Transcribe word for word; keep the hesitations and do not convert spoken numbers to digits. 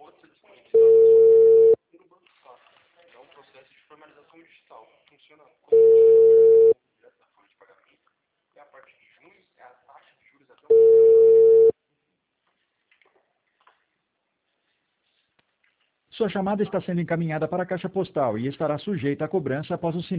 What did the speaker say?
pode ser disponibilizada no Banco Safra. É um processo de formalização digital. Funciona como direto da folha de pagamento. E a parte de juros é a taxa de juros até o... Sua chamada está sendo encaminhada para a caixa postal e estará sujeita a cobrança após o sinal.